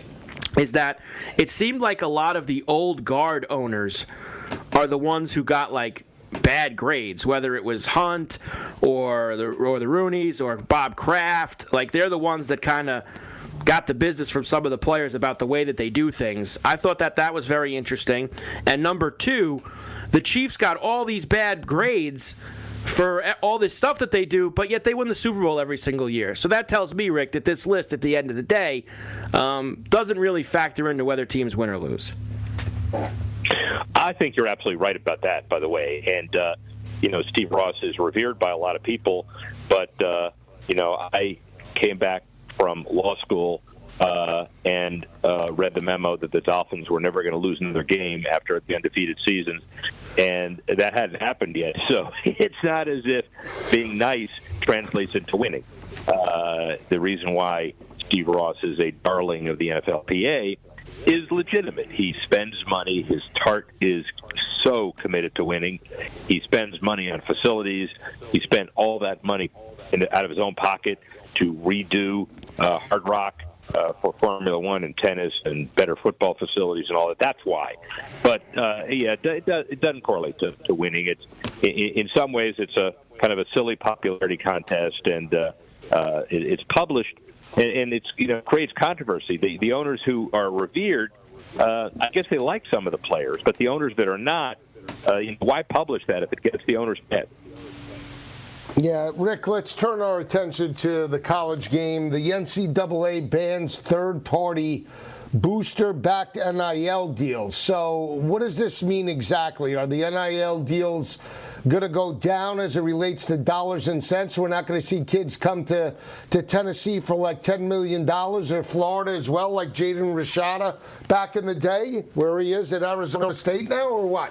[SPEAKER 8] is that it seemed like a lot of the old guard owners are the ones who got, like, bad grades, whether it was Hunt or the, or the Rooneys or Bob Kraft. Like, they're the ones that kind of got the business from some of the players about the way that they do things. I thought that that was very interesting. And number two, the Chiefs got all these bad grades for all this stuff that they do, but yet they win the Super Bowl every single year. So that tells me, Rick, that this list at the end of the day um, doesn't really factor into whether teams win or lose.
[SPEAKER 9] I think you're absolutely right about that, by the way. And, uh, you know, Steve Ross is revered by a lot of people, but, uh, you know, I came back from law school uh, and uh, read the memo that the Dolphins were never going to lose another game after the undefeated season, and that hadn't happened yet. So it's not as if being nice translates into winning. Uh, the reason why Steve Ross is a darling of the N F L P A is legitimate. He spends money. His Tart is so committed to winning. He spends money on facilities. He spent all that money in, out of his own pocket to redo uh, Hard Rock uh, for Formula One and tennis and better football facilities and all that. That's why. But, uh, yeah, it, it, it doesn't correlate to, to winning. It's in, in some ways, it's a kind of a silly popularity contest, and uh, uh, it, it's published, and, and it's you know creates controversy. The, the owners who are revered, uh, I guess they like some of the players, but the owners that are not, uh, you know, why publish that if it gets the owners mad?
[SPEAKER 7] Yeah, Rick, let's turn our attention to the college game. The N C double A bans third-party booster-backed N I L deals. So what does this mean exactly? Are the N I L deals going to go down as it relates to dollars and cents? We're not going to see kids come to, to Tennessee for like ten million dollars, or Florida as well, like Jaden Rashada back in the day, where he is at Arizona State now, or what?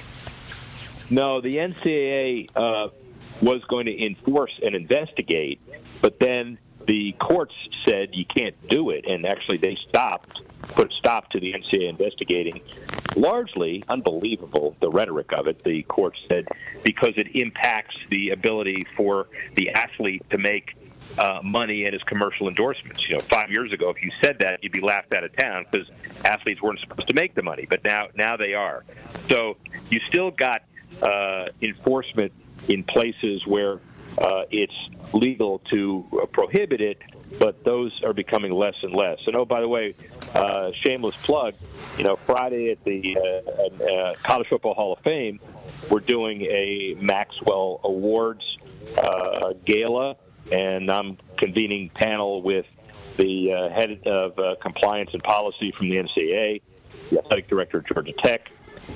[SPEAKER 9] No, the N C double A uh, was going to enforce and investigate, but then the courts said you can't do it, and actually they stopped, put a stop to the N C double A investigating. Largely unbelievable, the rhetoric of it, the court said, because it impacts the ability for the athlete to make uh, money in his commercial endorsements. You know, five years ago, if you said that, you'd be laughed out of town because athletes weren't supposed to make the money, but now now they are. So you still got uh, enforcement in places where uh, it's legal to uh, prohibit it, but those are becoming less and less. And, oh, by the way, uh, shameless plug, you know, Friday at the uh, uh, College Football Hall of Fame, we're doing a Maxwell Awards uh, gala, and I'm convening panel with the uh, head of uh, compliance and policy from the N C double A, the athletic director of Georgia Tech,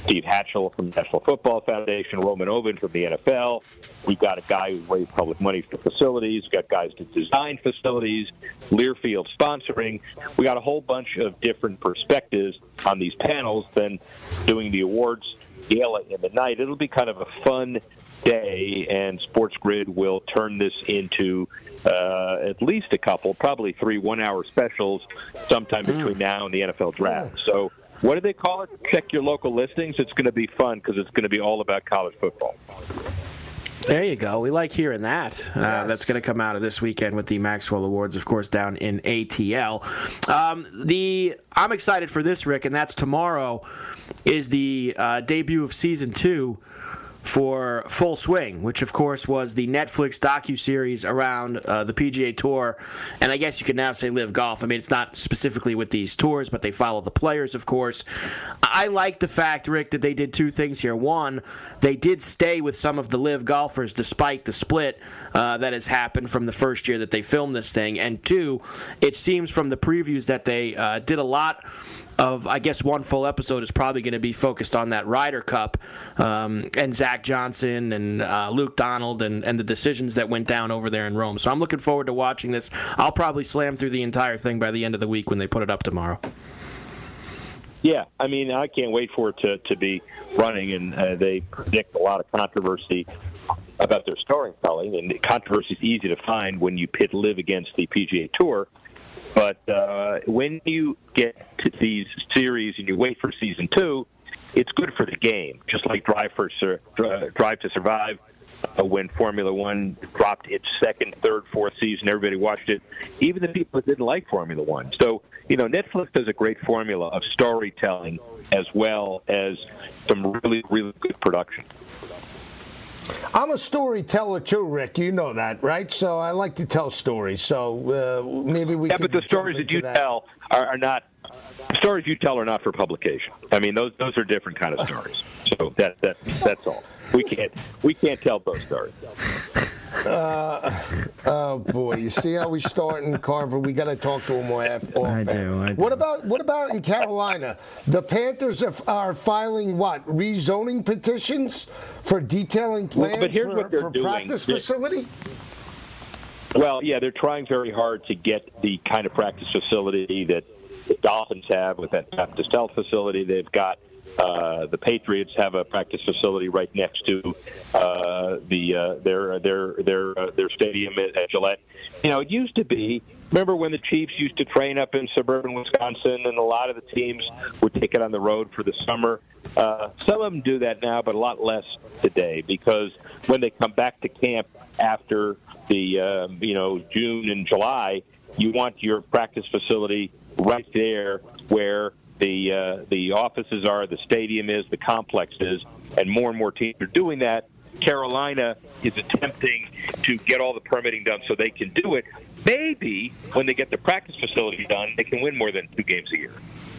[SPEAKER 9] Steve Hatchell from the National Football Foundation, Roman Oven from the N F L. We've got a guy who raised public money for facilities. We've got guys that design facilities, Learfield sponsoring. We got a whole bunch of different perspectives on these panels than doing the awards gala in the night. It'll be kind of a fun day, and Sports Grid will turn this into uh, at least a couple, probably three one-hour specials sometime between now and the N F L draft. So what do they call it? Check your local listings. It's going to be fun because it's going to be all about college football.
[SPEAKER 8] There you go. We like hearing that. Uh,
[SPEAKER 7] Yes.
[SPEAKER 8] That's going to come out of this weekend with the Maxwell Awards, of course, down in A T L. Um, the I'm excited for this, Rick, and that's tomorrow is the uh, debut of Season two for Full Swing, which, of course, was the Netflix docuseries around uh, the P G A Tour, and I guess you could now say Live Golf. I mean, it's not specifically with these tours, but they follow the players, of course. I like the fact, Rick, that they did two things here. One, they did stay with some of the Live golfers despite the split uh, that has happened from the first year that they filmed this thing, and two, it seems from the previews that they uh, did a lot of, I guess one full episode is probably going to be focused on that Ryder Cup um, and Zach Johnson and uh, Luke Donald and, and the decisions that went down over there in Rome. So I'm looking forward to watching this. I'll probably slam through the entire thing by the end of the week when they put it up tomorrow.
[SPEAKER 9] Yeah, I mean, I can't wait for it to, to be running, and uh, they predict a lot of controversy about their storytelling, and controversy is easy to find when you pit Live against the P G A Tour. But uh, when you get to these series and you wait for season two, it's good for the game. Just like Drive for Sur- Drive to Survive, uh, when Formula One dropped its second, third, fourth season, everybody watched it. Even the people that didn't like Formula One. So, you know, Netflix does a great formula of storytelling as well as some really, really good production.
[SPEAKER 7] I'm a storyteller too, Rick. You know that, right? So I like to tell stories. So uh, maybe we.
[SPEAKER 9] Yeah,
[SPEAKER 7] could
[SPEAKER 9] but the stories that you
[SPEAKER 7] that.
[SPEAKER 9] tell are, are not. The stories you tell are not for publication. I mean, those those are different kind of stories. So that that that's all. We can't we can't tell those stories.
[SPEAKER 7] Uh, oh boy! You see how we start in Carver? We got to talk to him more off.
[SPEAKER 8] I do, I do.
[SPEAKER 7] What about what about in Carolina? The Panthers are, are filing what rezoning petitions for detailing plans
[SPEAKER 9] Well, but here's
[SPEAKER 7] for,
[SPEAKER 9] what they're
[SPEAKER 7] for
[SPEAKER 9] doing.
[SPEAKER 7] practice
[SPEAKER 9] They-
[SPEAKER 7] facility.
[SPEAKER 9] Well, yeah, they're trying very hard to get the kind of practice facility that the Dolphins have with that Baptist Health facility. They've got uh, the Patriots have a practice facility right next to uh, the uh, their their their uh, their stadium at, at Gillette. You know, it used to be. Remember when the Chiefs used to train up in suburban Wisconsin, and a lot of the teams would take it on the road for the summer. Uh, some of them do that now, but a lot less today because when they come back to camp after the uh, you know June and July, you want your practice facility right there where the uh, the offices are, the stadium is, the complex is, and more and more teams are doing that. Carolina is attempting to get all the permitting done so they can do it. Maybe when they get the practice facility done, they can win more than two games a year.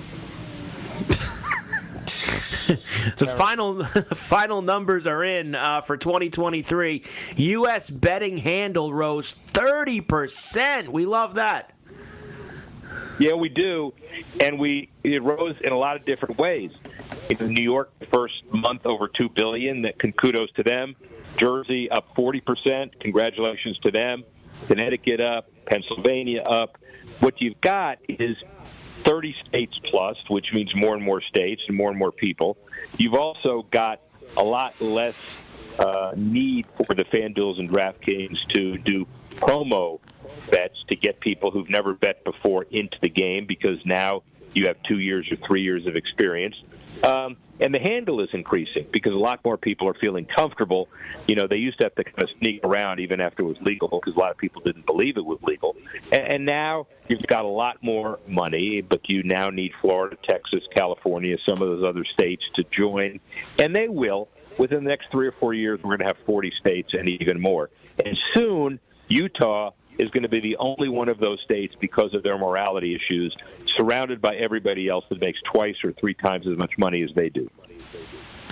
[SPEAKER 8] The final final numbers are in uh, for twenty twenty-three. U S betting handle rose thirty percent. We love that.
[SPEAKER 9] Yeah, we do, and we it rose in a lot of different ways. In New York, the first month over two billion dollars. That kudos to them. Jersey up forty percent. Congratulations to them. Connecticut up. Pennsylvania up. What you've got is thirty states plus, which means more and more states and more and more people. You've also got a lot less uh, need for the FanDuels and DraftKings to do promo bets to get people who've never bet before into the game because now you have two years or three years of experience. Um, and the handle is increasing because a lot more people are feeling comfortable. You know, they used to have to kind of sneak around even after it was legal because a lot of people didn't believe it was legal. And, and now you've got a lot more money, but you now need Florida, Texas, California, some of those other states to join. And they will. Within the next three or four years, we're going to have forty states and even more. And soon, Utah is going to be the only one of those states because of their morality issues, surrounded by everybody else that makes twice or three times as much money as they do.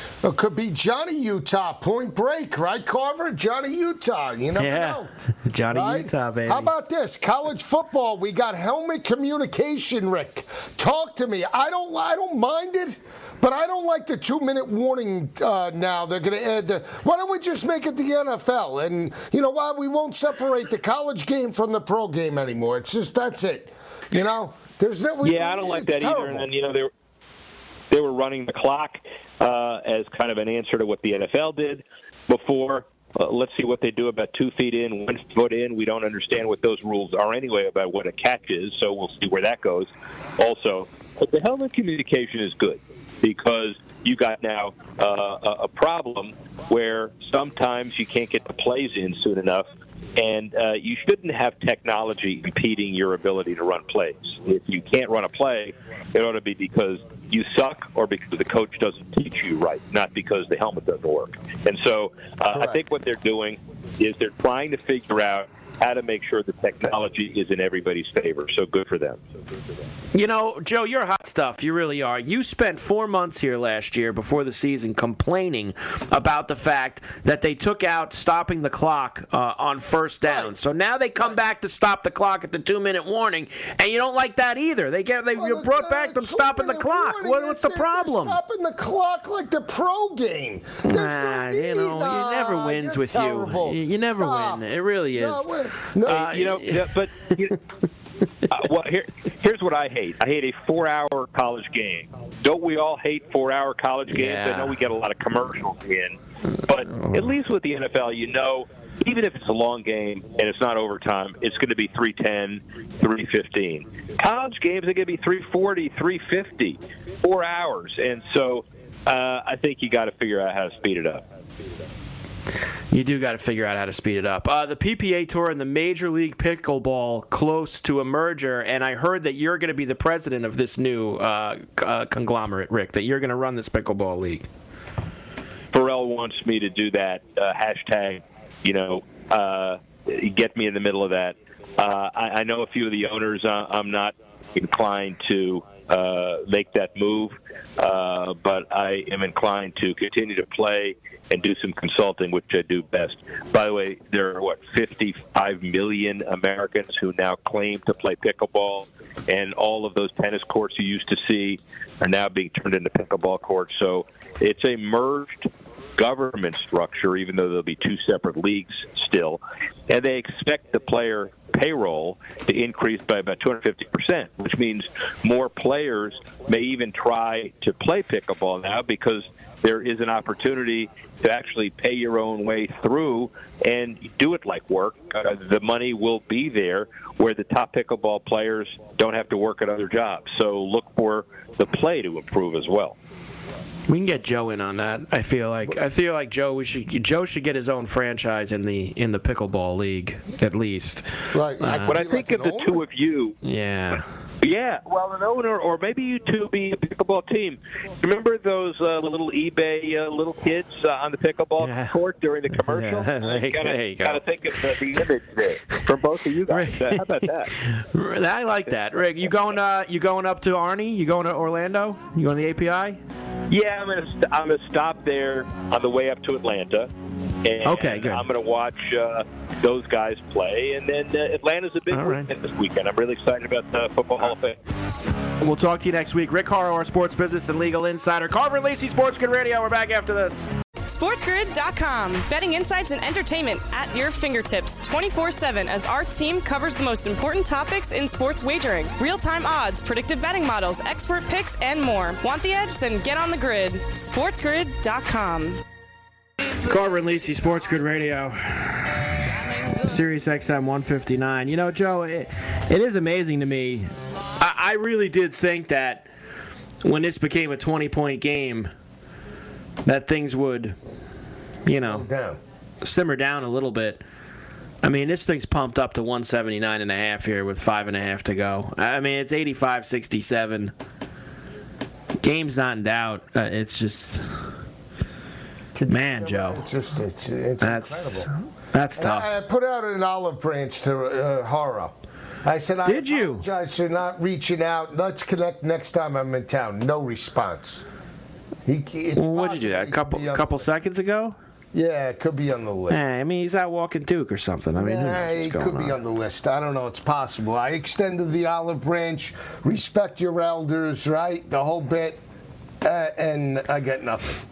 [SPEAKER 7] It could be Johnny Utah, Point Break, right, Carver? Johnny Utah, you never
[SPEAKER 8] yeah.
[SPEAKER 7] know.
[SPEAKER 8] Johnny
[SPEAKER 7] right?
[SPEAKER 8] Utah, baby.
[SPEAKER 7] How about this? College football, we got helmet communication, Rick. Talk to me. I don't, I don't mind it, but I don't like the two-minute warning uh, now. They're going to add the, why don't we just make it the N F L? And you know what? We won't separate the college game from the pro game anymore. It's just, that's it. You know? There's no, we,
[SPEAKER 9] yeah, I don't like that
[SPEAKER 7] terrible.
[SPEAKER 9] either. And then, you know, they were, they were running the clock uh, as kind of an answer to what the N F L did before. Uh, let's see what they do about two feet in, one foot in. We don't understand what those rules are anyway about what a catch is, so we'll see where that goes also. But the helmet communication is good because you got now uh, a problem where sometimes you can't get the plays in soon enough, and uh, you shouldn't have technology impeding your ability to run plays. If you can't run a play, it ought to be because you suck or because the coach doesn't teach you right, not because the helmet doesn't work. And so uh, I think what they're doing is they're trying to figure out how to make sure the technology is in everybody's favor. So good for them.
[SPEAKER 8] You know, Joe, you're hot stuff. You really are. You spent four months here last year before the season complaining about the fact that they took out stopping the clock uh, on first down. Right. So now they come right. back to stop the clock at the two-minute warning, and you don't like that either. They get they well, brought uh, back them stopping the clock. What, what's the problem?
[SPEAKER 7] Stopping the clock like the pro game.
[SPEAKER 8] Nah, no you know, nah, it never wins with
[SPEAKER 7] terrible.
[SPEAKER 8] you. You, you never
[SPEAKER 7] Stop.
[SPEAKER 8] win. It really is.
[SPEAKER 7] No, no
[SPEAKER 9] uh, you know, yeah, but. You know, Uh, well, here, here's what I hate. I hate a four-hour college game. Don't we all hate four-hour college games?
[SPEAKER 8] Yeah.
[SPEAKER 9] I know we get a lot of commercials in, but at least with the N F L, you know, even if it's a long game and it's not overtime, it's going to be three ten, three fifteen. College games are going to be three forty, three fifty, four hours. And so uh, I think you got to figure out how to speed it up.
[SPEAKER 8] You do got to figure out how to speed it up. Uh, the P P A Tour and the Major League Pickleball close to a merger, and I heard that you're going to be the president of this new uh, uh, conglomerate, Rick, that you're going to run this pickleball league.
[SPEAKER 9] Pharrell wants me to do that. Uh, hashtag, you know, uh, get me in the middle of that. Uh, I, I know a few of the owners. Uh, I'm not inclined to uh, make that move, uh, but I am inclined to continue to play and do some consulting, which I do best. By the way, there are, what, fifty-five million Americans who now claim to play pickleball, and all of those tennis courts you used to see are now being turned into pickleball courts. So it's a merged government structure, even though there'll be two separate leagues still. And they expect the player payroll to increase by about two hundred fifty percent, which means more players may even try to play pickleball now because there is an opportunity to actually pay your own way through and do it like work. Uh, the money will be there where the top pickleball players don't have to work at other jobs. So look for the play to improve as well.
[SPEAKER 8] We can get Joe in on that. I feel like I feel like Joe. We should Joe should get his own franchise in the in the pickleball league at least.
[SPEAKER 7] Right.
[SPEAKER 8] Uh,
[SPEAKER 9] but I think
[SPEAKER 7] like
[SPEAKER 9] of the
[SPEAKER 7] owner?
[SPEAKER 9] two of you.
[SPEAKER 8] Yeah.
[SPEAKER 9] Yeah, well, an owner, or maybe you two be a pickleball team. Remember those uh, little eBay uh, little kids uh, on the pickleball
[SPEAKER 8] yeah.
[SPEAKER 9] court during the commercial?
[SPEAKER 8] Yeah, there,
[SPEAKER 9] you gotta,
[SPEAKER 8] there you go.
[SPEAKER 9] Gotta think of the, the image there from both of you guys. Uh, how about that?
[SPEAKER 8] I like that. Rick, you going? Uh, you going up to Arnie? You going to Orlando? You going to the A P I?
[SPEAKER 9] Yeah, I'm gonna st- I'm gonna stop there on the way up to Atlanta. And
[SPEAKER 8] okay, good.
[SPEAKER 9] I'm going to watch uh, those guys play. And then uh, Atlanta's a big
[SPEAKER 8] All right.
[SPEAKER 9] weekend this weekend. I'm really excited about the Football Hall of Fame.
[SPEAKER 8] We'll talk to you next week. Rick Horrow, our sports business and legal insider. Carver and Lacey, Sports Grid Radio. We're back after this.
[SPEAKER 4] SportsGrid dot com. Betting insights and entertainment at your fingertips twenty-four seven as our team covers the most important topics in sports wagering. Real-time odds, predictive betting models, expert picks, and more. Want the edge? Then get on the grid. SportsGrid dot com.
[SPEAKER 8] Carver and Lacey, Sports Grid Radio, Sirius X M one fifty-nine. You know, Joe, it, it is amazing to me. I, I really did think that when this became a twenty-point game, that things would, you know,
[SPEAKER 7] down.
[SPEAKER 8] simmer down a little bit. I mean, this thing's pumped up to one seventy-nine and a half here with five and a half to go. I mean, it's eighty-five sixty-seven. Game's not in doubt. Uh, it's just... Man, Joe,
[SPEAKER 7] it's just it's, it's
[SPEAKER 8] that's
[SPEAKER 7] incredible.
[SPEAKER 8] That's
[SPEAKER 7] and
[SPEAKER 8] tough.
[SPEAKER 7] I, I put out an olive branch to uh, Horrow. I said, I
[SPEAKER 8] Did you?
[SPEAKER 7] apologize for not reaching out. Let's connect next time I'm in town. No response. He, it's
[SPEAKER 8] Well, what did you do?
[SPEAKER 7] possible
[SPEAKER 8] That a
[SPEAKER 7] he
[SPEAKER 8] couple
[SPEAKER 7] could be on
[SPEAKER 8] couple
[SPEAKER 7] the-
[SPEAKER 8] seconds ago?
[SPEAKER 7] Yeah, it could be on the list.
[SPEAKER 8] Eh, I mean, he's out walking Duke or something. I mean, who knows
[SPEAKER 7] Yeah,
[SPEAKER 8] what's
[SPEAKER 7] it
[SPEAKER 8] going
[SPEAKER 7] could be
[SPEAKER 8] on.
[SPEAKER 7] on the list. I don't know. It's possible. I extended the olive branch, respect your elders, right? The whole bit, uh, and I get nothing.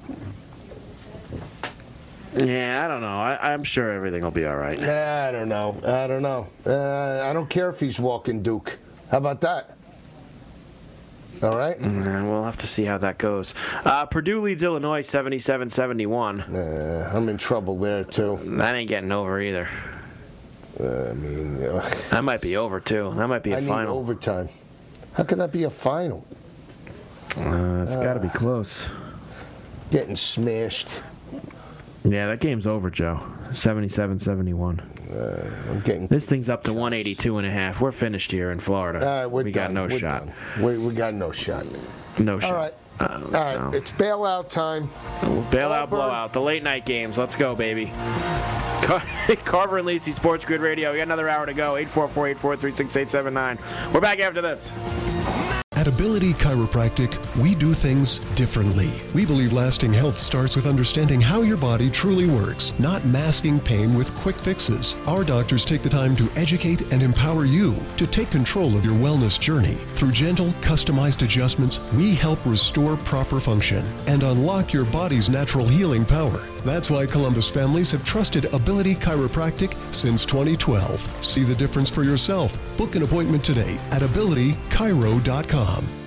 [SPEAKER 8] Yeah, I don't know. I, I'm sure everything will be all right.
[SPEAKER 7] I don't know. I don't know. Uh, I don't care if he's walking Duke. How about that? All right?
[SPEAKER 8] Mm, we'll have to see how that goes. Uh, Purdue leads Illinois seventy-seven seventy-one.
[SPEAKER 7] Uh, I'm in trouble there, too.
[SPEAKER 8] That ain't getting over either.
[SPEAKER 7] Uh, I mean, uh,
[SPEAKER 8] That might be over, too. That might be a
[SPEAKER 7] I need
[SPEAKER 8] final.
[SPEAKER 7] overtime. How could that be a final?
[SPEAKER 8] Uh, it's got to be close.
[SPEAKER 7] Getting smashed.
[SPEAKER 8] Yeah, that game's over, Joe. seventy-seven seventy-one.
[SPEAKER 7] Uh, I'm getting.
[SPEAKER 8] This thing's up to one eighty-two and a half. We're finished here in Florida.
[SPEAKER 7] All right, we're
[SPEAKER 8] we
[SPEAKER 7] done.
[SPEAKER 8] got no
[SPEAKER 7] We're
[SPEAKER 8] shot.
[SPEAKER 7] done. We, we got no shot.
[SPEAKER 8] No shot.
[SPEAKER 7] All right.
[SPEAKER 8] Uh,
[SPEAKER 7] All right.
[SPEAKER 8] so-
[SPEAKER 7] It's bailout time.
[SPEAKER 8] Bailout,
[SPEAKER 7] Auburn.
[SPEAKER 8] blowout. The late night games. Let's go, baby. Car- Carver and Lisi, Sports Grid Radio. We got another hour to go. eight four four, eight four three, six eight seven nine. We're back after this.
[SPEAKER 10] At Ability Chiropractic, we do things differently. We believe lasting health starts with understanding how your body truly works, not masking pain with quick fixes. Our doctors take the time to educate and empower you to take control of your wellness journey. Through gentle, customized adjustments, we help restore proper function and unlock your body's natural healing power. That's why Columbus families have trusted Ability Chiropractic since twenty twelve. See the difference for yourself. Book an appointment today at ability chiro dot com.